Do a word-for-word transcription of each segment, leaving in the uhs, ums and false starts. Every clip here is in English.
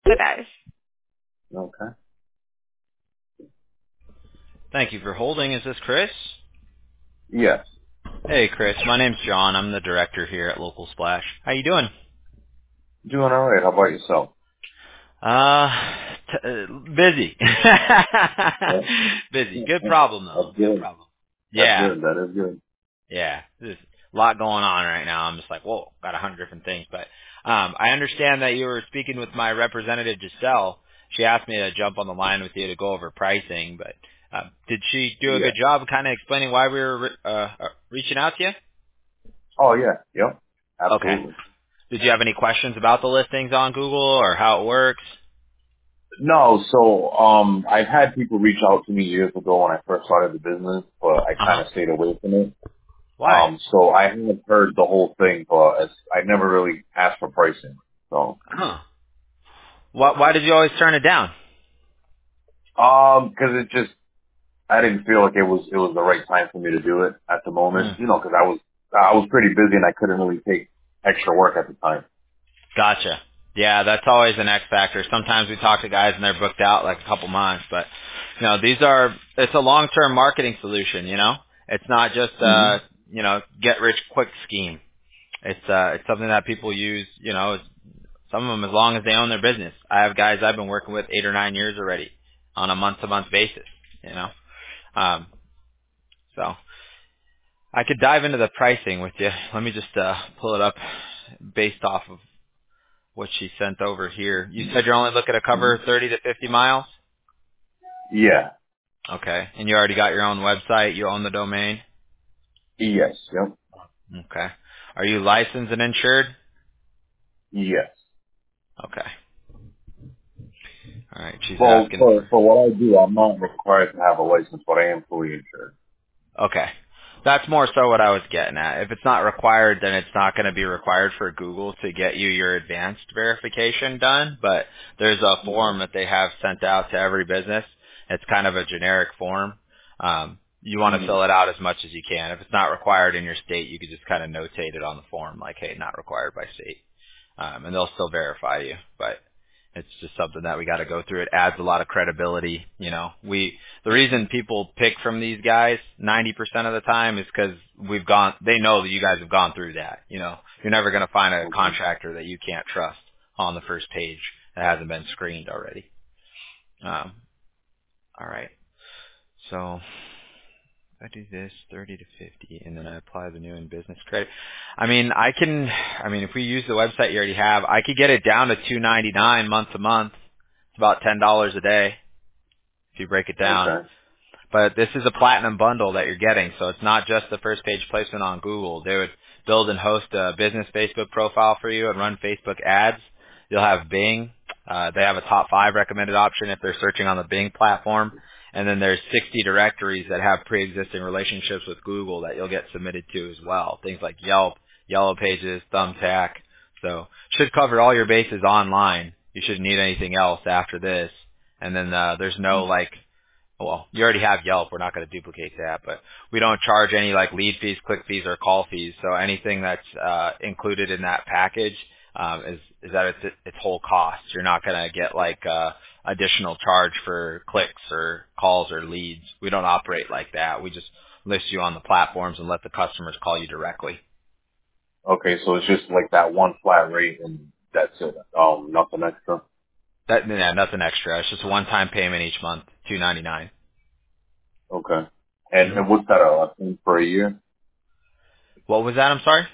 today. Okay. Thank you for holding. Is this Chris? Yes. Hey, Chris. My name's John. I'm the director here at Local Splash. How you doing? Doing all right. How about yourself? Uh, t- uh busy. Yeah. busy. Yeah, Good yeah. problem, though. That's Good good. problem. That's Yeah. good. That is good. Yeah. There's a lot going on right now. I'm just like, whoa, got a hundred different things. But um, I understand that you were speaking with my representative, Giselle. She asked me to jump on the line with you to go over pricing, but uh, did she do a Yeah. good job of kind of explaining why we were uh, uh, reaching out to you? Oh yeah. Yep. Okay. Absolutely. Did you have any questions about the listings on Google or how it works? No, so um, I've had people reach out to me years ago when I first started the business, but I kind Uh-huh. of stayed away from it. Why? Um, so I haven't heard the whole thing, but it's, I never really asked for pricing. So, Huh. Why, why did you always turn it down? um, because it just I didn't feel like it was it was the right time for me to do it at the moment. Mm. You know, because I was I was pretty busy and I couldn't really take extra work at the time. Gotcha. Yeah, that's always an X factor. Sometimes we talk to guys and they're booked out like a couple months, but you know, these are it's a long-term marketing solution, you know? It's not just hmm uh, you know, get rich quick scheme. It's uh it's something that people use, you know, some of them as long as they own their business. I have guys I've been working with eight or nine years already on a month-to-month basis, you know? Um so I could dive into the pricing with you. Let me just uh, pull it up based off of what she sent over here. You said you're only looking to hmm cover thirty to fifty miles? Yeah. Okay. And you already got your own website. You own the domain? Yes. Yep. Okay. Are you licensed and insured? Yes. Okay. All right. She's Well, asking for for for what I do, I'm not required to have a license, but I am fully insured. Okay. That's more so what I was getting at. If it's not required, then it's not going to be required for Google to get you your advanced verification done, but there's a Okay. form that they have sent out to every business. It's kind of a generic form. Um, you want to hmm fill it out as much as you can. If it's not required in your state, you could just kind of notate it on the form like, hey, not required by state. Um, and they'll still verify you, but it's just something that we got to go through. It adds a lot of credibility. You know, we the reason people pick from these guys ninety percent of the time is because we've gone. They know that you guys have gone through that. You know, you're never going to find a Okay. contractor that you can't trust on the first page that hasn't been screened already. Um, all right, so I do this thirty to fifty, and then I apply the new in business credit. I mean, I can. I mean, if we use the website you already have, I could get it down to two ninety nine month to month. It's about ten dollars a day if you break it down. Okay. But this is a platinum bundle that you're getting, so it's not just the first page placement on Google. They would build and host a business Facebook profile for you and run Facebook ads. You'll have Bing. Uh, they have a top five recommended option if they're searching on the Bing platform. And then there's sixty directories that have pre-existing relationships with Google that you'll get submitted to as well. Things like Yelp, Yellow Pages, Thumbtack. So should cover all your bases online. You shouldn't need anything else after this. And then uh, there's no like well, you already have Yelp. We're not going to duplicate that, but we don't charge any like lead fees, click fees, or call fees. So anything that's uh, included in that package um, is is at its, its whole cost. You're not going to get like uh, additional charge for clicks or calls or leads. We don't operate like that. We just list you on the platforms and let the customers call you directly. Okay. So it's just like that one flat rate, and that's it. Um, nothing extra. That yeah, nothing extra. It's just a one-time payment each month, two ninety-nine. Okay. And Mm-hmm. and what's that a thing for a year? What was that? I'm sorry.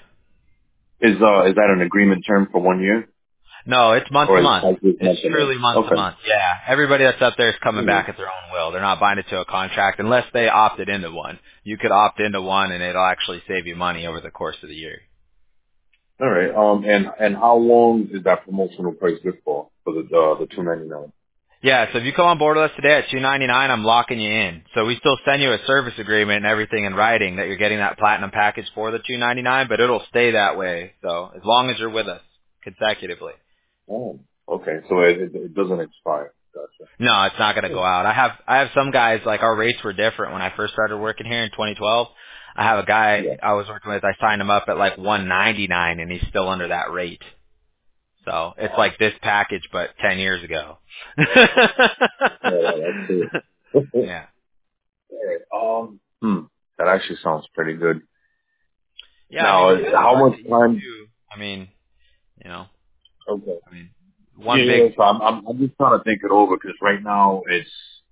Is uh is that an agreement term for one year, No, it's month to or is month. it just It's month to month? truly month to Okay. month. Yeah. Everybody that's up there is coming Mhm. back at their own will. They're not binded to a contract unless they opted into one. You could opt into one and it'll actually save you money over the course of the year. All right. Um, and and how long is that promotional price good for for the uh, the two ninety nine? Yeah, so if you come on board with us today at two ninety-nine, I'm locking you in. So we still send you a service agreement and everything in writing that you're getting that platinum package for the two ninety-nine, but it'll stay that way. So as long as you're with us consecutively. Oh, okay. So it, it, it doesn't expire. Gotcha. No, it's not going to Yeah. go out. I have I have some guys like our rates were different when I first started working here in twenty twelve. I have a guy Yeah. I was working with. I signed him up at like one ninety-nine, and he's still under that rate. So it's like this package, but ten years ago. Yeah, that's it. Yeah. um, hmm, that actually sounds pretty good. Yeah, I mean, Now, if you have how work much that you time? do, I mean, you know, Okay. I mean, Yeah, one yeah. big, So I'm, I'm, I'm just trying to think it over because right now it's,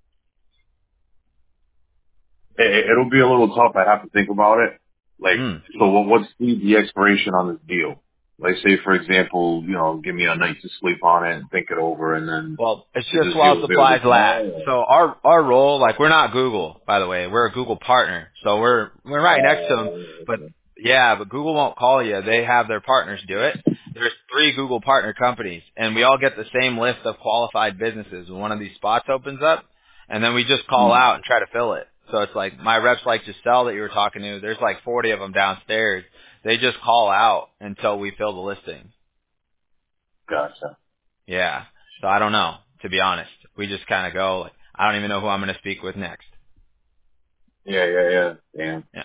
it, it'll be a little tough. I have to think about it. Like, mm, so what, what's the, the expiration on this deal? Like, say for example, you know, give me a night to sleep on it and think it over, and then well, it's is just this while deal available supplies last. tomorrow? So our, our role, like, we're not Google, by the way. We're a Google partner. So we're, we're right next to them. Or? But Uh, yeah, but Google won't call you. They have their partners do it. There's three Google partner companies, and we all get the same list of qualified businesses when one of these spots opens up, and then we just call hmm, out and try to fill it. So it's like my reps like Giselle that you were talking to, there's like forty of them downstairs. They just call out until we fill the listing. gotcha. Yeah. So I don't know, to be honest. We just kind of go, like, I don't even know who I'm going to speak with next. Yeah, yeah, yeah. Damn. Yeah.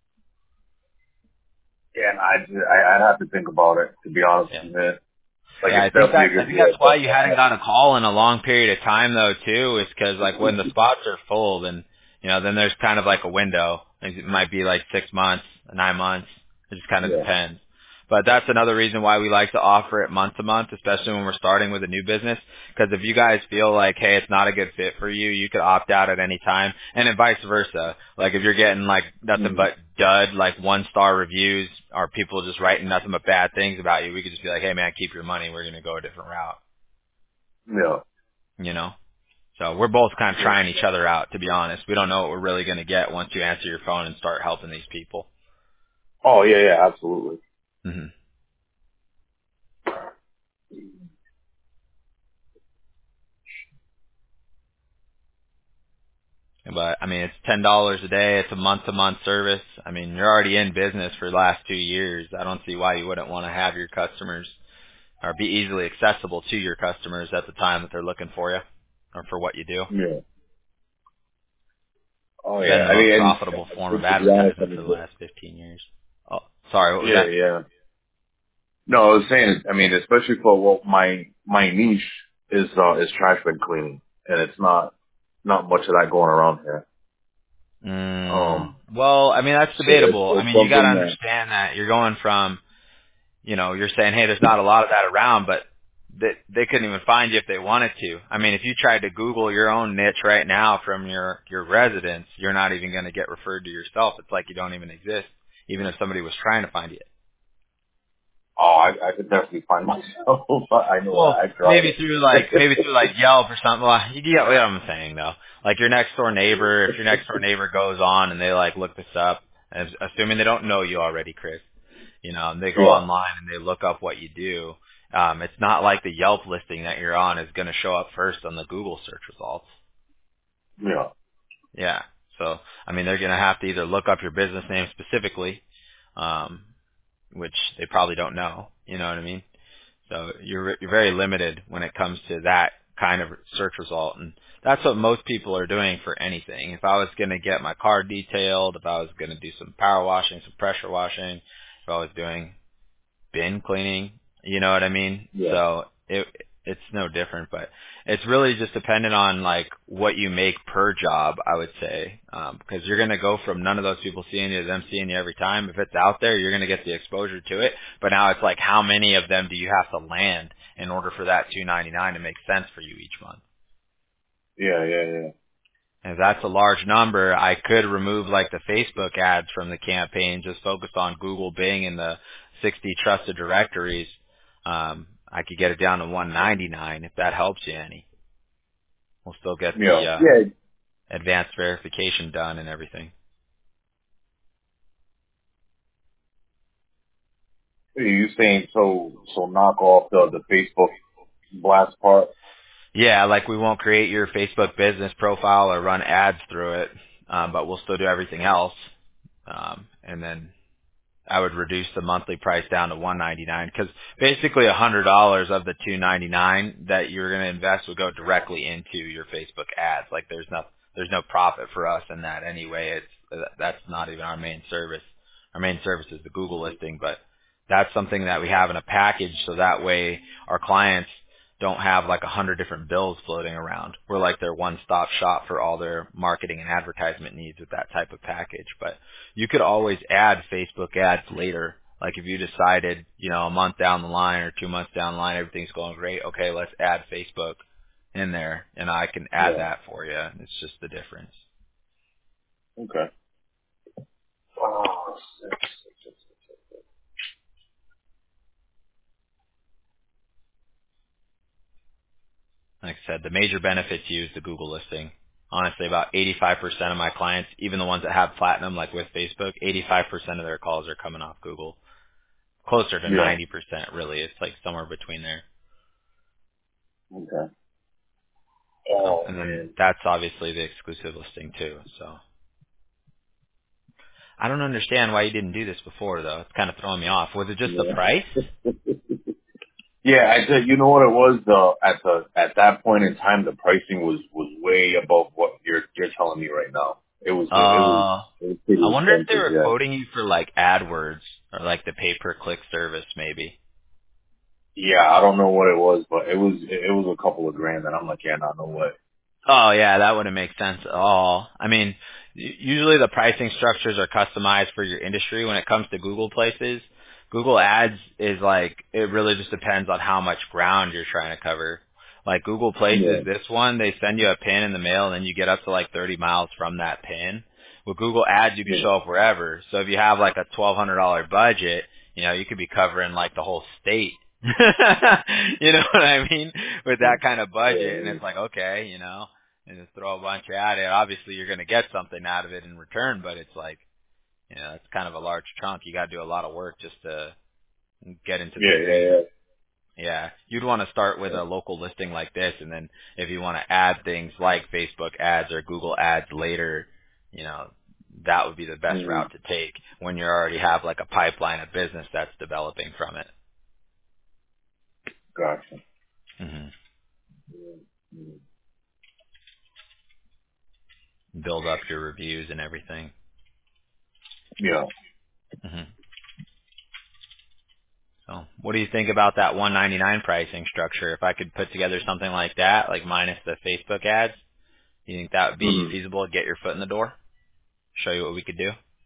Yeah, and I, I, I'd have to think about it, to be honest Yeah. with you, man. Like, Yeah, I it's think definitely that a I good think deal, that's why but, you hadn't got a call in a long period of time though too. Is because like when the uh, spots are full, then you know then there's kind of like a window. It might be like six months, nine months. It just kind of yeah. depends. But that's another reason why we like to offer it month to month, especially when we're starting with a new business. Because if you guys feel like, hey, it's not a good fit for you, you could opt out at any time, and then vice versa. Like if you're getting like nothing Mm, but dud, like one star reviews, or people just writing nothing but bad things about you, we could just be like, hey man, keep your money. We're gonna go a different route. yeah. You know. So we're both kind of Yeah. trying each other out, to be honest. We don't know what we're really gonna get once you answer your phone and start helping these people. Oh, yeah, yeah, absolutely. hmm But I mean, it's ten dollars a day. It's a month-to-month service. I mean, you're already in business for the last two years. I don't see why you wouldn't want to have your customers or be easily accessible to your customers at the time that they're looking for you or for what you do. Yeah. Oh, It's been yeah. the I most mean, profitable and form to, of to be honest, I advertisement for mean, the last fifteen years. Oh, sorry, what was yeah, that? yeah. No, I was saying, I mean, especially for what my, my niche is, uh, is trash bin cleaning. And it's not, not much of that going around here. Mm, Um, well, I mean, that's so it's, debatable. I it's mean, you got to something that, understand that you're going from you know, you're saying, hey, there's not a lot of that around, but they, they couldn't even find you if they wanted to. I mean, if you tried to Google your own niche right now from your, your residence, you're not even going to get referred to yourself. It's like you don't even exist, even if somebody was trying to find you. oh, I, I could definitely find myself. I know Well, I, I tried maybe it. through like, maybe through like Yelp or something. Well, you get what I'm saying though. Like your next door neighbor, if your next door neighbor goes on and they like look this up, and assuming they don't know you already, Chris, you know, and they go Yeah. online and they look up what you do. Um, it's not like the Yelp listing that you're on is going to show up first on the Google search results. Yeah. Yeah. So, I mean, they're going to have to either look up your business name specifically, um, which they probably don't know. You know what I mean? So you're you're very limited when it comes to that kind of search result, and that's what most people are doing for anything. If I was going to get my car detailed, if I was going to do some power washing, some pressure washing, if I was doing bin cleaning, you know what I mean? Yeah. So it it's no different, but it's really just dependent on like what you make per job, I would say, um, because you're gonna go from none of those people seeing you to them seeing you every time. If it's out there, you're gonna get the exposure to it. But now it's like how many of them do you have to land in order for that two ninety-nine to make sense for you each month? Yeah, yeah, yeah. And if that's a large number, I could remove like the Facebook ads from the campaign, just focus on Google, Bing, and the sixty trusted directories. Um, I could get it down to one ninety-nine if that helps you any. We'll still get Yeah. the uh, Yeah. advanced verification done and everything. You saying so, so knock off the, the Facebook blast part? Yeah, like we won't create your Facebook business profile or run ads through it, um, but we'll still do everything else. Um, and then I would reduce the monthly price down to one ninety-nine because basically a hundred dollars of the two ninety-nine that you're going to invest would go directly into your Facebook ads. Like there's no there's no profit for us in that anyway. It's that's not even our main service. Our main service is the Google listing, but That's something that we have in a package, so that way our clients don't have like a hundred different bills floating around. We're like their one-stop shop for all their marketing and advertisement needs with that type of package. But you could always add Facebook ads later. Like if you decided, you know, a month down the line or two months down the line, everything's going great. Okay, let's add Facebook in there, and I can add Yeah. that for you. It's just the difference. Okay. Oh, six, six, six, six. Like I said, the major benefit to you is the Google listing. Honestly, about eighty-five percent of my clients, even the ones that have platinum, like with Facebook, eighty-five percent of their calls are coming off Google. Closer to Yeah. ninety percent, really. It's like somewhere between there. Okay. So, Oh and then man. that's obviously the exclusive listing too. So, I don't understand why you didn't do this before, though. It's kind of throwing me off. Was it just the price? Yeah. Yeah, I said, you know what it was though. At the at that point in time, the pricing was was way above what you're you're telling me right now. It was it was Uh, it was pretty I wonder if they expensive. were Yeah. quoting you for like AdWords or like the pay-per-click service, maybe. Yeah, I don't know what it was, but it was it, it was a couple of grand, and I'm like, yeah, not no way. Oh yeah, that wouldn't make sense at all. I mean, u- usually the pricing structures are customized for your industry. When it comes to Google Places, Google Ads is like, it really just depends on how much ground you're trying to cover. Like Google Yeah. Places, this one, they send you a pin in the mail and then you get up to like thirty miles from that pin. With Google Ads, you can Yeah. show up wherever. So if you have like a twelve hundred dollars budget, you know, you could be covering like the whole state. You know what I mean? With that kind of budget. And Yeah. it's like, okay, you know, and just throw a bunch at it. Obviously, you're going to get something out of it in return, but it's like, you know, it's kind of a large chunk. You got to do a lot of work just to get into the Yeah. green. Yeah. Yeah, you'd want to start with Yeah. a local listing like this, and then if you want to add things like Facebook ads or Google ads later, you know, that would be the best Mm, route to take when you already have like a pipeline of business that's developing from it. gotcha. Hmm. Mm, Build up your reviews and everything. yeah. Hmm. So what do you think about that one ninety-nine pricing structure? If I could put together something like that, like minus the Facebook ads, you think that would be Mm. feasible to get your foot in the door? Show you what we could do?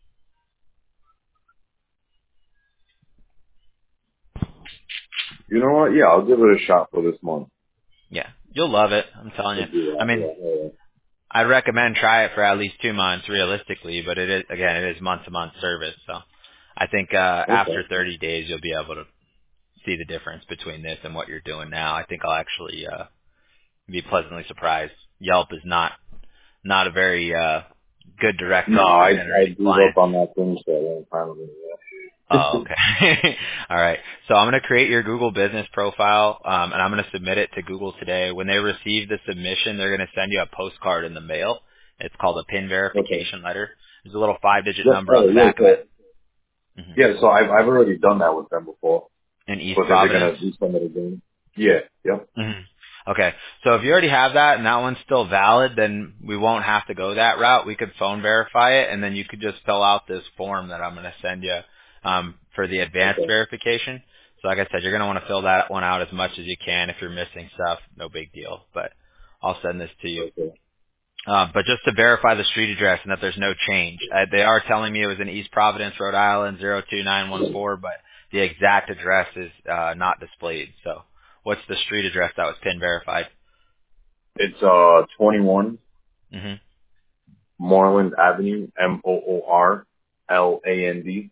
You know what? Yeah, I'll give it a shot for this month. Yeah. You'll love it. I'm telling you. Let's do I that. mean, Yeah. Yeah. I'd recommend try it for at least two months realistically, but it is, again, it is month to month service. So I think, uh, after Okay. thirty days, you'll be able to see the difference between this and what you're doing now. I think I'll actually, uh, be pleasantly surprised. Yelp is not, not a very, uh, good No, directory for I I generating gave up clients. on that thing for a long time ago. Oh, Yeah. okay. All right. So I'm going to create your Google business profile, um, and I'm going to submit it to Google today. When they receive the submission, they're going to send you a postcard in the mail. It's called a PIN Okay. verification letter. There's a little five-digit Yeah, number on oh, the yeah, back of so, it. Hmm. yeah, so I've, I've already done that with them before. In East So that they're Providence. going to do some of the game. Yeah, yep. Mhm. Okay. So if you already have that and that one's still valid, then we won't have to go that route. We could phone verify it, and then you could just fill out this form that I'm going to send you um, for the advanced Okay, verification. So like I said, you're going to want to fill that one out as much as you can. If you're missing stuff, no big deal. But I'll send this to you. okay, Uh, but just to verify the street address and that there's no change. Uh, they are telling me it was in East Providence, Rhode Island, zero two nine one four, but the exact address is uh, not displayed. So what's the street address that was PIN verified? It's, uh, twenty-one Mm-hmm. Moreland Avenue, M O O R L A N D.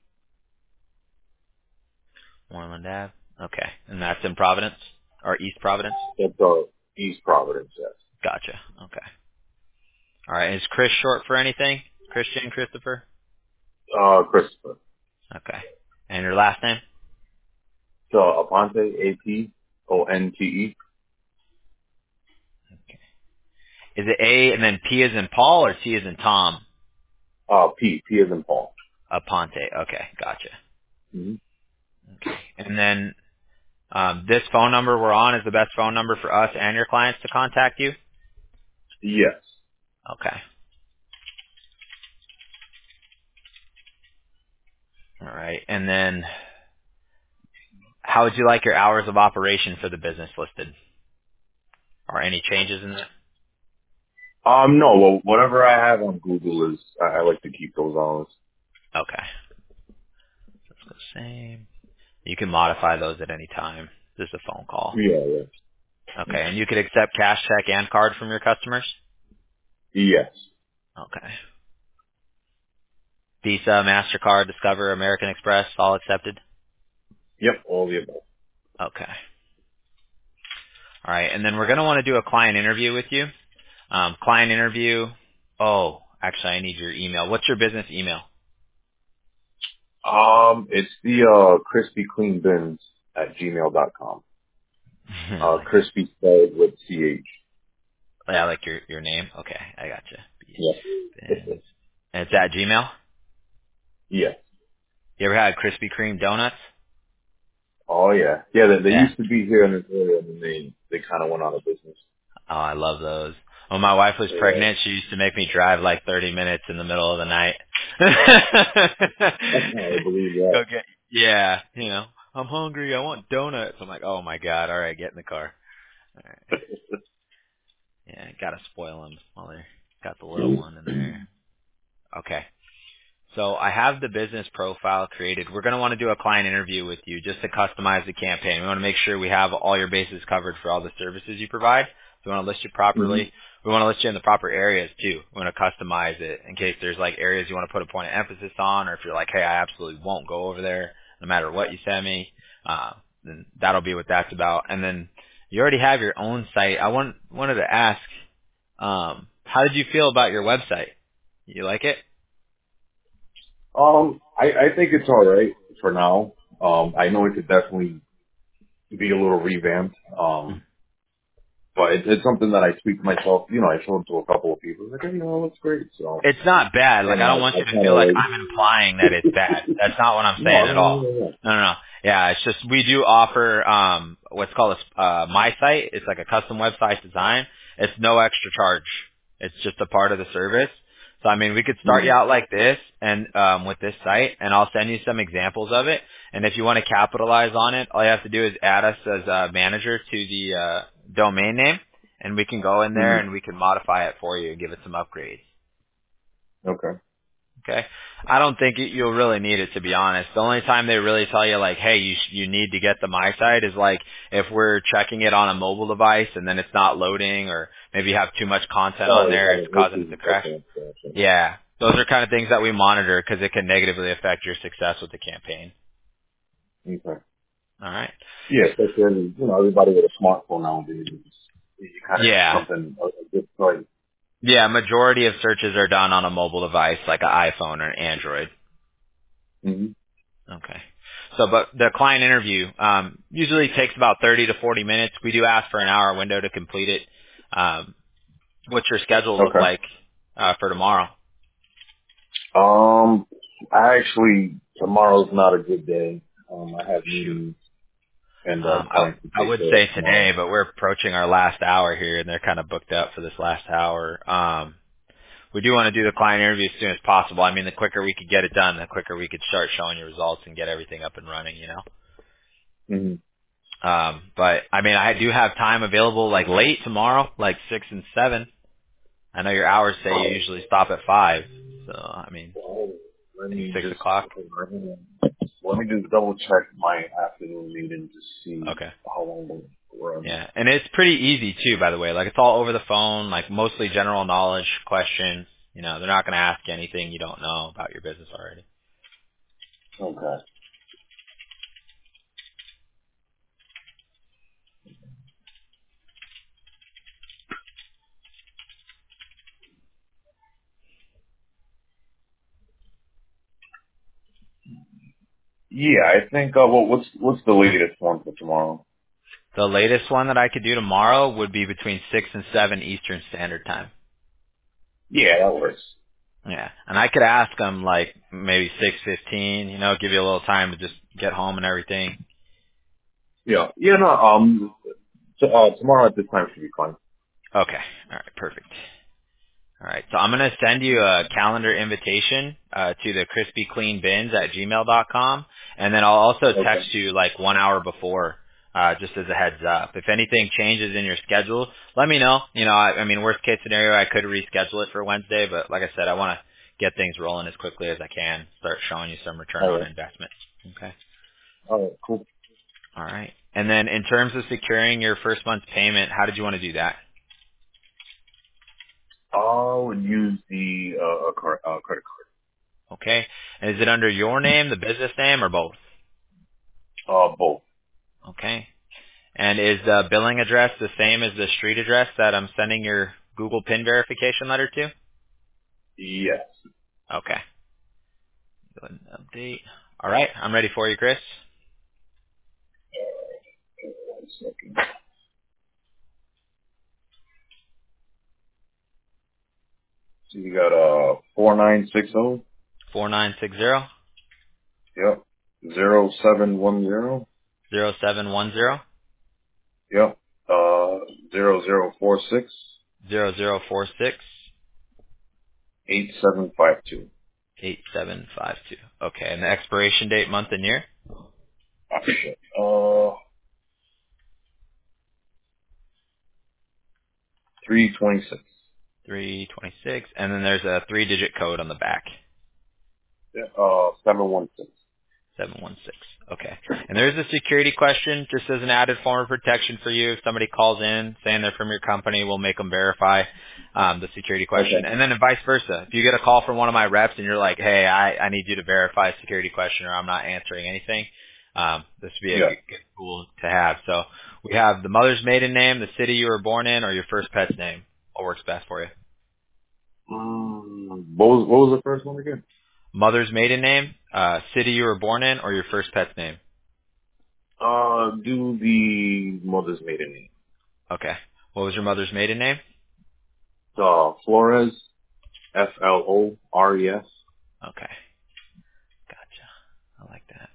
Moreland Ave. Okay. And that's in Providence? Or East Providence? It's, uh, East Providence, yes. Gotcha. Okay. All right. Is Chris short for anything? Christian Christopher? Uh, Christopher. Okay. And your last name? So, Aponte, A P O N T E. Is it A and then P as in Paul or T as in Tom? Uh, P, P as in Paul. Aponte. Okay. Gotcha. Mm-hmm. Okay. And then Um, this phone number we're on is the best phone number for us and your clients to contact you? Yes. Okay. All right. And then How would you like your hours of operation for the business listed? Or any changes in that? Um, no, well, whatever I have on Google is, I, I like to keep those hours. Okay. Let's go same. You can modify those at any time. This is a phone call. Yeah, yeah. Okay. And you could accept cash, check, and card from your customers? Yes. Okay. Visa, MasterCard, Discover, American Express, all accepted? Yep, all the above. Okay. All right. And then we're going to want to do a client interview with you. Um, client interview. Oh, actually, I need your email. What's your business email? Um, it's the, uh, crispy clean bins at gmail dot com. Uh, like, crispy spelled with C H. yeah, like your your name. Okay, I gotcha. Yeah. And it's at Gmail. Yes. You ever had Krispy Kreme donuts? Oh yeah. Yeah, they, they Yeah. used to be here in this area and then they, they kind of went out of business. Oh, I love those. When my wife was Yeah. pregnant, she used to make me drive like thirty minutes in the middle of the night. I believe that. Go get, yeah, you know, I'm hungry. I want donuts. I'm like, oh my god. All right, get in the car. All right. Yeah, gotta spoil them while they got the little one in there. Okay. So I have the business profile created. We're going to want to do a client interview with you just to customize the campaign. We want to make sure we have all your bases covered for all the services you provide. So we want to list you hmm properly. We want to list you in the proper areas too. We want to customize it in case there's like areas you want to put a point of emphasis on, or if you're like, hey, I absolutely won't go over there no matter what you send me. Uh, then that'll be what that's about. And then you already have your own site. I want, wanted to ask, um, how did you feel about your website? You like it? Um, I, I think it's all right for now. Um, I know it could definitely be a little revamped. Um, but it, it's something that I speak to myself. You know, I showed it to a couple of people. Like, hey, you know, it looks great. So, It's not bad. you Like I know, I, don't want I you to kind feel of like like, I'm implying that it's bad. That's not what I'm saying no, at no, no, all. no, no. No, no, no. Yeah, it's just we do offer um what's called a uh my site. It's like a custom website design. It's no extra charge. It's just a part of the service. So I mean, we could start you Mm-hmm. out like this and um with this site, and I'll send you some examples of it. And if you want to capitalize on it, all you have to do is add us as a manager to the uh domain name, and we can go in there and Mm-hmm. we can modify it for you and give it some upgrades. Okay. Okay. I don't think it, you'll really need it, to be honest. The only time they really tell you like, hey, you sh- you need to get the My Site is like if we're checking it on a mobile device and then it's not loading, or maybe you have too much content on Oh, you're there, it's having causing it to issues. crash. Okay. Gotcha. Yeah. Those are kind of things that we monitor because it can negatively affect your success with the campaign. Okay. All right. Yeah, especially, you know, everybody with a smartphone nowadays. It's, you kind of need Yeah. something, a, a good choice. Yeah. Majority of searches are done on a mobile device like an iPhone or Android. Mm-hmm. Okay. So, but the client interview um, usually takes about thirty to forty minutes. We do ask for an hour window to complete it. Um, what's your schedule look Okay. like uh, for tomorrow? Um, I actually, tomorrow's not a good day. Um, I have Shoot. meetings and uh, Um, I, clients to I take would care say of tomorrow. today, but we're approaching our last hour here, and they're kind of booked up for this last hour. Um, we do want to do the client interview as soon as possible. I mean, the quicker we could get it done, the quicker we could start showing you results and get everything up and running, you know? Mm-hmm. Um, but I mean, I do have time available like late tomorrow, like six and seven. I know your hours say you usually stop at five, so I mean, Well, let maybe me six just, o'clock. let me just double check my afternoon meeting to see Okay. how long we're run. Yeah, and it's pretty easy too, by the way. Like it's all over the phone, like mostly general knowledge questions. You know, they're not going to ask you anything you don't know about your business already. Okay. Yeah, I think, uh, well, what's, what's the latest one for tomorrow? The latest one that I could do tomorrow would be between six and seven Eastern Standard Time. Yeah, that works. Yeah, and I could ask them like maybe six fifteen. You know, give you a little time to just get home and everything. Yeah. Yeah, no, um, so, uh, tomorrow at this time should be fine. Okay. All right. Perfect. All right. So I'm going to send you a calendar invitation uh, to the crispy clean bins at gmail dot com, and then I'll also Okay. text you like one hour before, uh, just as a heads up. If anything changes in your schedule, let me know. You know, I, I mean, worst case scenario, I could reschedule it for Wednesday, but like I said, I want to get things rolling as quickly as I can, start showing you some return All on right. investment. Okay. All right. Cool. All right. And then in terms of securing your first month's payment, how did you want to do that? I would use the uh, a car, uh, credit Okay. And is it under your name, the business name, or both? card. Uh, both. Okay. And is the billing address the same as the street address that I'm sending your Google PIN verification letter to? Yes. Okay. Go ahead and update. All right. I'm ready for you, Chris. One second. So you got uh four nine six zero. four nine six zero Yep. Zero seven one zero. zero seven one zero Yep. Uh, zero zero four six zero zero four six eight seven five two. eight seven five two. Okay. And the expiration date, month, and year? Ah, shit. Uh, three twenty six. three twenty-six. And then there's a three-digit code on the back. Yeah. Uh, seven one six. seven one six. Okay. And there is a security question, just as an added form of protection for you. If somebody calls in saying they're from your company, we'll make them verify um, the security question. Okay. And then vice versa. If you get a call from one of my reps and you're like, hey, I, I need you to verify a security question or I'm not answering anything, um, this would be a Yeah. good, good tool to have. So we have the mother's maiden name, the city you were born in, or your first pet's name. What works best for you? Um, what was what was the first one again? Mother's maiden name, uh, city you were born in, or your first pet's name? Uh, do the mother's maiden name. Okay. What was your mother's maiden name? Uh, Flores. F L O R E S. Okay. Gotcha. I like that.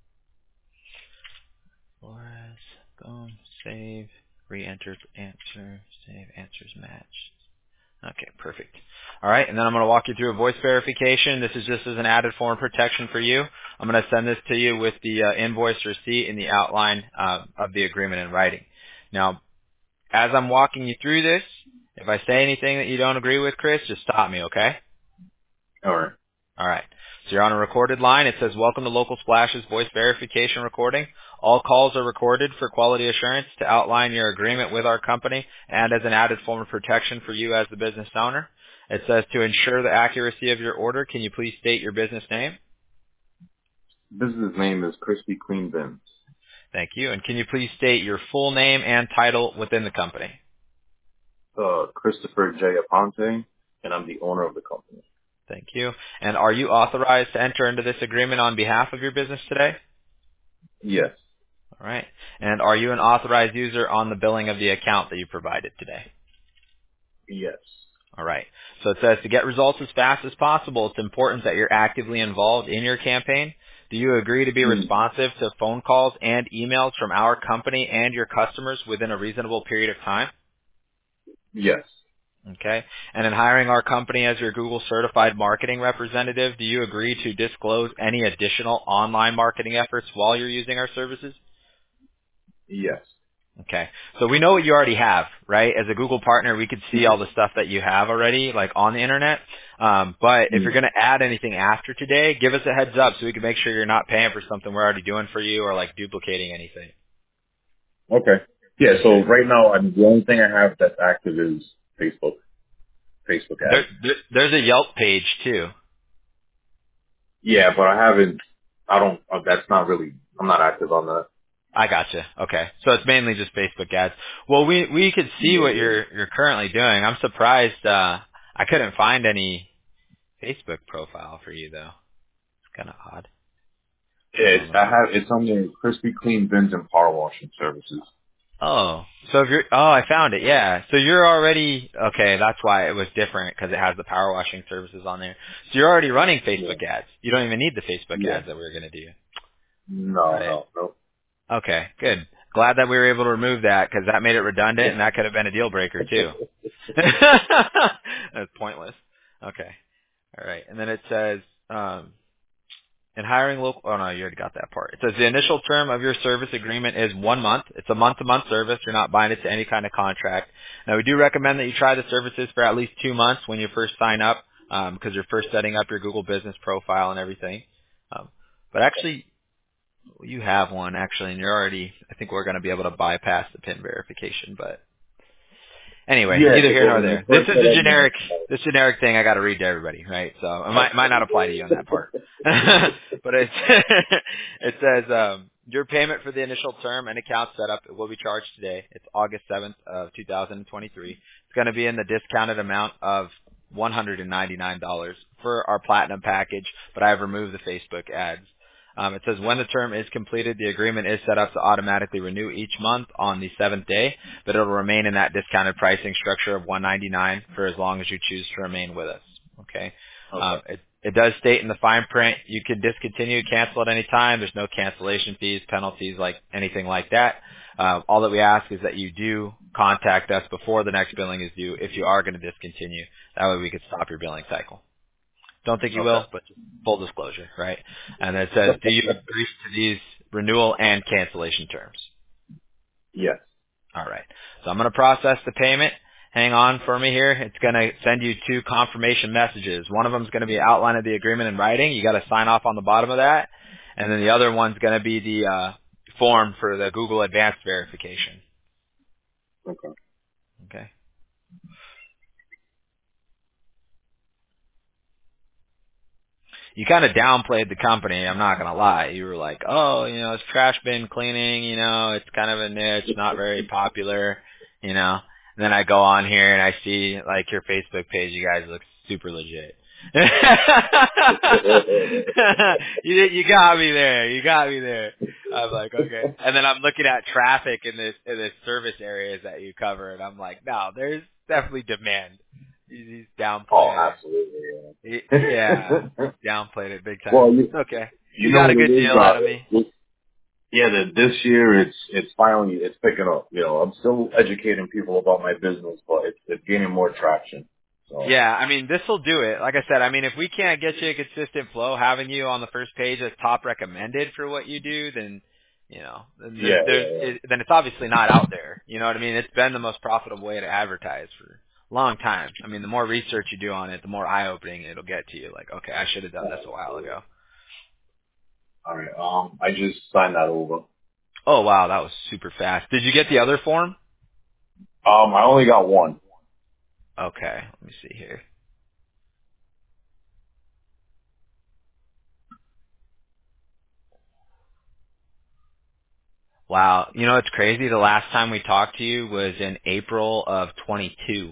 Flores, boom, save, re-enter, answer, save, answers match. Okay, perfect. All right, and then I'm going to walk you through a voice verification. This is just as an added form of protection for you. I'm going to send this to you with the uh, invoice receipt and the outline uh, of the agreement in writing. Now, as I'm walking you through this, if I say anything that you don't agree with, Chris, just stop me, okay? All right. All right. So you're on a recorded line. It says, welcome to Local Splash's voice verification recording. All calls are recorded for quality assurance to outline your agreement with our company and as an added form of protection for you as the business owner. It says to ensure the accuracy of your order, can you please state your business name? Business name is Crispy Clean Bins. Thank you. And can you please state your full name and title within the company? Uh, Christopher J. Aponte, and I'm the owner of the company. Thank you. And are you authorized to enter into this agreement on behalf of your business today? Yes. All right. And are you an authorized user on the billing of the account that you provided today? Yes. All right. So it says to get results as fast as possible, it's important that you're actively involved in your campaign. Do you agree to be Mm. responsive to phone calls and emails from our company and your customers within a reasonable period of time? Yes. Okay. And in hiring our company as your Google certified marketing representative, do you agree to disclose any additional online marketing efforts while you're using our services? Yes. Okay. So we know what you already have, right? As a Google partner, we could see all Mm. the stuff that you have already, like on the internet. Um, but if you're Mm. going to add anything after today, give us a heads up so we can make sure you're not paying for something we're already doing for you or like duplicating anything. Okay. Yeah. So Okay. right now, I'm the only thing I have that's active is Facebook. Facebook There, ads. there, there's a Yelp page too. Yeah, but I haven't. I don't. Uh, that's not really. I'm not active on that. I gotcha. Okay. So it's mainly just Facebook ads. Well, we, we could see what Yeah. you're, you're currently doing. I'm surprised, uh, I couldn't find any Facebook profile for you though. It's kind of odd. Yeah. It's, Um, I have. It's under Crispy Clean Bins and Power Washing Services. Oh, so if you're, oh, I found it, yeah. So you're already, okay, that's why it was different, because it has the power washing services on there. So you're already running Yeah. Facebook ads. You don't even need the Facebook Yeah. ads that we were going to do. No. Right. No. No. Okay, good. Glad that we were able to remove that, because that made it redundant, and that could have been a deal breaker, too. That's pointless. Okay. All right. And then it says, um, in hiring local, oh no, you already got that part. It says the initial term of your service agreement is one month. It's a month-to-month service. You're not binded to any kind of contract. Now we do recommend that you try the services for at least two months when you first sign up, um, because you're first setting up your Google business profile and everything. Um, but actually, you have one actually, and you're already, I think we're going to be able to bypass the PIN verification, but anyway, Yeah, neither because here well, nor when you there. This first is set a up my generic, this generic thing I got to read to everybody, right? So it might might not apply to you on that part, but it's, it says um, your payment for the initial term and account setup will be charged today. It's August seventh of two thousand twenty-three. It's going to be in the discounted amount of one hundred ninety-nine dollars for our platinum package, but I've removed the Facebook ads. Um, it says when the term is completed, the agreement is set up to automatically renew each month on the seventh day, but it'll remain in that discounted pricing structure of one hundred ninety-nine dollars for as long as you choose to remain with us. Okay. Okay. Um, it, it does state in the fine print you can discontinue, cancel at any time. There's no cancellation fees, penalties, like anything like that. Uh, all that we ask is that you do contact us before the next billing is due if you are going to discontinue. That way we could stop your billing cycle. Don't think you Okay. will, but full disclosure, right? And it says, do you agree to these renewal and cancellation terms? Yes. All right. So I'm going to process the payment. Hang on for me here. It's going to send you two confirmation messages. One of them is going to be an outline of the agreement in writing. You got to sign off on the bottom of that. And then the other one's going to be the uh, form for the Google Advanced Verification. Okay. Okay. You kind of downplayed the company. I'm not gonna lie. You were like, oh, you know, it's trash bin cleaning. You know, it's kind of a niche, not very popular. You know. And then I go on here and I see like your Facebook page. You guys look super legit. you you got me there. You got me there. I'm like, okay. And then I'm looking at traffic in this in this service areas that you cover, and I'm like, no, there's definitely demand. He's, he's Oh, downplaying it. absolutely. Y- Yeah, Yeah. downplayed it big time. well, you It's okay. you You know got a what it good is. deal out of me. Uh, yeah, that this year it's it's finally it's picking up. You know, I'm still educating people about my business, but it's it's gaining more traction. So Yeah, I mean, this will do it. Like I said, I mean, if we can't get you a consistent flow, having you on the first page as top recommended for what you do, then, you know, then there's, yeah, there's, yeah, yeah. it, then it's obviously not out there. You know what I mean? It's been the most profitable way to advertise for a long time. I mean, the more research you do on it, the more eye-opening it'll get to you. Like, okay, I should have done this a while ago. All right. Um, I just signed that over. Oh, wow, that was super fast. Did you get the other form? Um, I only got one. Okay, let me see here. Wow. You know, it's crazy. The last time we talked to you was in April of twenty-two.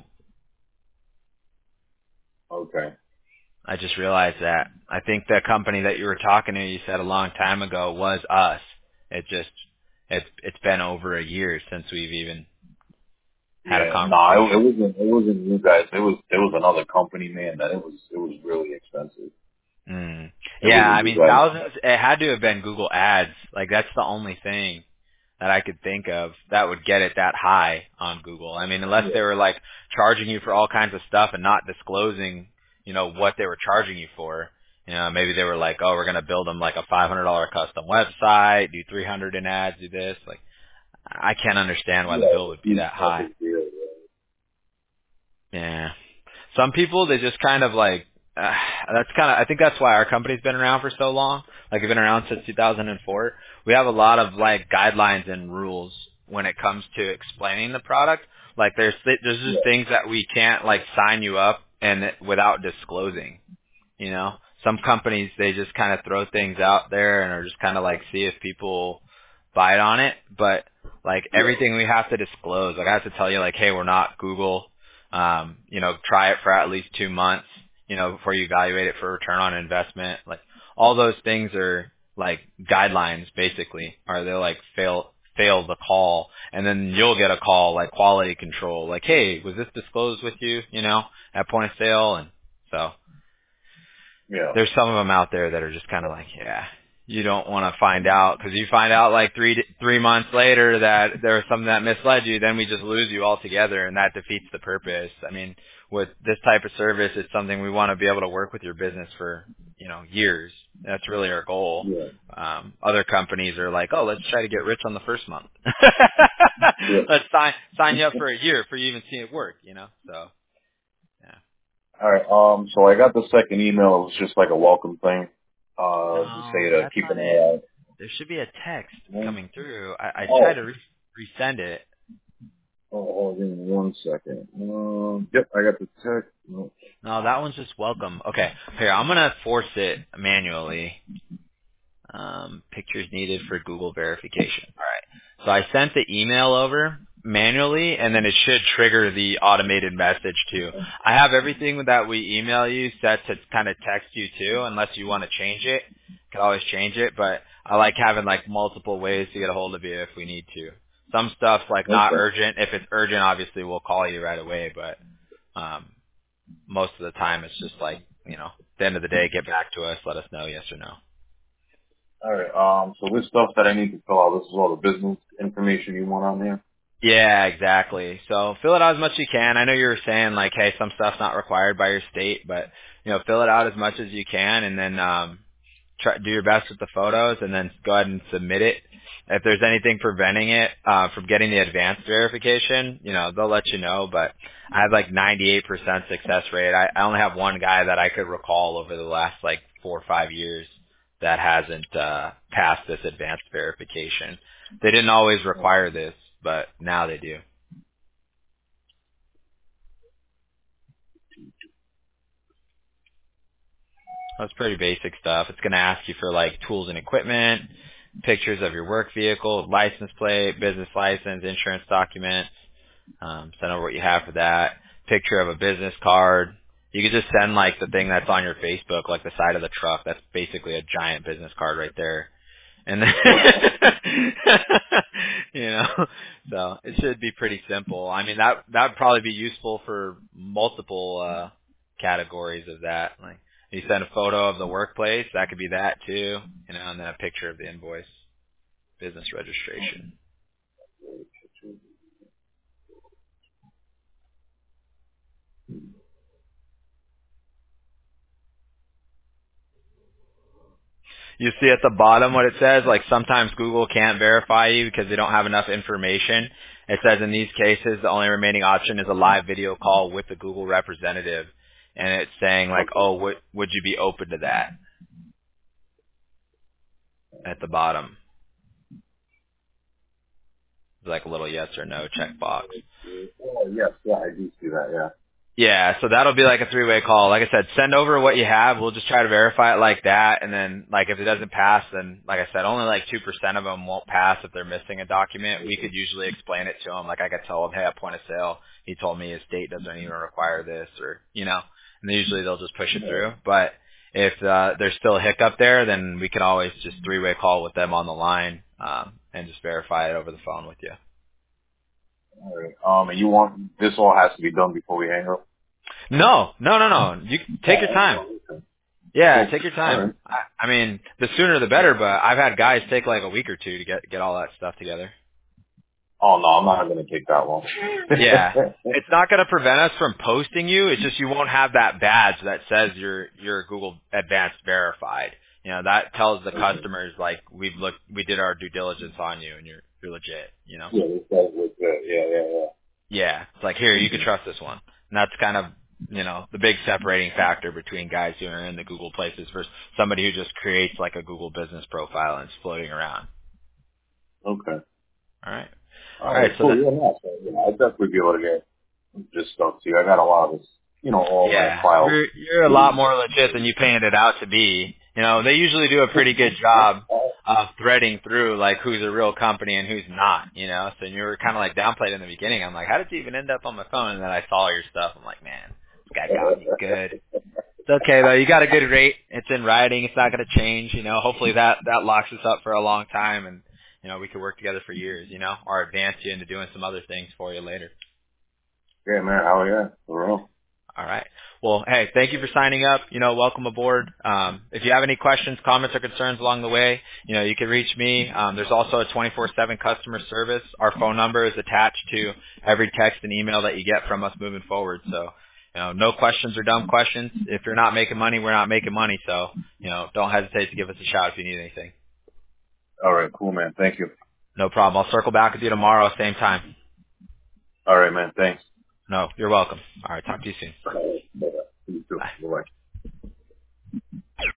Okay. I just realized that. I think the company that you were talking to, you said a long time ago, was us. It just, it's, it's been over a year since we've even had a Yeah. No, it, it conversation. wasn't. It wasn't you guys. It was. It was another company, man. That it was. It was really expensive. Mm. It Yeah, wasn't I you mean, guys. thousands, it had to have been Google Ads. Like, that's the only thing that I could think of that would get it that high on Google. I mean, unless they Yeah. were like charging you for all kinds of stuff and not disclosing, you know, what they were charging you for. You know, maybe they were like, oh, we're going to build them like a five hundred dollars custom website, do three hundred in ads, do this. Like, I can't understand why the Yeah. bill would be Huge that high. package deal. Yeah. Yeah. Some people, they just kind of like, uh, that's kind of, I think that's why our company's been around for so long. Like, we've been around since two thousand four. We have a lot of like guidelines and rules when it comes to explaining the product. Like, there's, th- there's just Yeah. things that we can't like sign you up and without disclosing, you know? Some companies, they just kind of throw things out there and are just kind of like see if people bite on it. But like Yeah. everything we have to disclose, like I have to tell you like, hey, we're not Google. Um, you know, try it for at least two months, you know, before you evaluate it for return on investment. Like all those things are like guidelines basically, or they're like fail, fail the call. And then you'll get a call like quality control, like, hey, was this disclosed with you, you know, at point of sale? And so Yeah. there's some of them out there that are just kind of like, yeah. you don't want to find out, because you find out like three three months later that there was something that misled you, then we just lose you altogether, and that defeats the purpose. I mean, with this type of service, it's something we want to be able to work with your business for, you know, years. That's really our goal. Yeah. Um, other companies are like, oh, let's try to get rich on the first month. Yeah. Let's sign sign you up for a year for you even seeing it work, you know. So yeah. All right. Um. So I got the second email. It was just like a welcome thing. Uh, to say No, to that's keep not an it. eye There should be a text out. coming through. I, I tried Oh. to re- resend it. Oh, oh, give me one second. Um. Yep. I got the text. No. No, that one's just welcome. Okay, here, I'm going to force it manually. Um, pictures needed for Google verification. All right. So I sent the email over manually, and then it should trigger the automated message too. I have everything that we email you set to kind of text you too, unless you want to change it. You can always change it, but I like having like multiple ways to get a hold of you if we need to. Some stuff's like not Okay. urgent. If it's urgent, obviously we'll call you right away, but um, most of the time it's just like, you know, at the end of the day, get back to us, let us know yes or no. All right. Um. So this stuff that I need to fill out. This is all the business information you want on there. Yeah, exactly. So fill it out as much as you can. I know you were saying like, hey, some stuff's not required by your state, but you know, fill it out as much as you can, and then um, try do your best with the photos, and then go ahead and submit it. If there's anything preventing it uh, from getting the advanced verification, you know, they'll let you know. But I have like ninety-eight percent success rate. I, I only have one guy that I could recall over the last like four or five years that hasn't uh, passed this advanced verification. They didn't always require this, but now they do. That's pretty basic stuff. It's going to ask you for like tools and equipment, pictures of your work vehicle, license plate, business license, insurance documents. Um, send over what you have for that. Picture of a business card. You could just send like the thing that's on your Facebook, like the side of the truck. That's basically a giant business card right there. And then, you know, so it should be pretty simple. I mean, that that would probably be useful for multiple uh categories of that. Like, you send a photo of the workplace, that could be that too, you know, and then a picture of the invoice, business registration. You see at the bottom what it says, like sometimes Google can't verify you because they don't have enough information. It says in these cases, the only remaining option is a live video call with the Google representative. And it's saying like, Okay. oh, would, would you be open to that at the bottom? It's like a little yes or no checkbox. Oh, yes. Yeah, I do see that. Yeah. Yeah, so that'll be like a three-way call. Like I said, send over what you have. We'll just try to verify it like that. And then, like, if it doesn't pass, then, like I said, only like two percent of them won't pass if they're missing a document. We could usually explain it to them. Like, I could tell them, hey, at point of sale, he told me his state doesn't even require this, or, you know, and usually they'll just push it through. But if uh, there's still a hiccup there, then we can always just three-way call with them on the line um, and just verify it over the phone with you. All right. Um. And you want this all has to be done before we hang up? No, no, no, no. You take your time. Oh, okay. Yeah, Cool. take your All time. right. I, I mean, the sooner the better, but I've had guys take like a week or two to get get all that stuff together. Oh no, I'm not going to take that long. Yeah. It's not going to prevent us from posting you. It's just you won't have that badge that says you're you're Google Advanced Verified. You know, that tells the Okay. customers like we've looked we did our due diligence on you and you're you're legit, you know. Yeah, this does look good. Yeah, yeah, yeah. Yeah. It's like, here, you can Okay. trust this one. And that's kind of, you know, the big separating factor between guys who are in the Google places versus somebody who just creates like a Google business profile and it's floating around. Okay. All right. All All right. right. So Cool. that, Yeah, no, so, yeah, I'll definitely be able to get this stuff to you. I got a lot of this, you know, all in a yeah, file. you're, you're a lot more legit than you painted it out to be. You know, they usually do a pretty good job of threading through like who's a real company and who's not, you know. So you were kind of like downplayed in the beginning. I'm like, how did you even end up on my phone? And then I saw all your stuff. I'm like, man, this guy got me good. It's okay though. You got a good rate. It's in writing. It's not going to change. You know, hopefully that that locks us up for a long time, and you know we could work together for years. You know, or advance you into doing some other things for you later. Yeah, man. Hell yeah. For real. All right. Well, hey, thank you for signing up. You know, welcome aboard. Um, if you have any questions, comments, or concerns along the way, you know, you can reach me. Um, there's also a twenty-four seven customer service. Our phone number is attached to every text and email that you get from us moving forward. So, you know, no questions or dumb questions. If you're not making money, we're not making money. So, you know, don't hesitate to give us a shout if you need anything. All right, cool, man. Thank you. No problem. I'll circle back with you tomorrow, same time. All right, man. Thanks. No, you're welcome. All right, talk to you soon.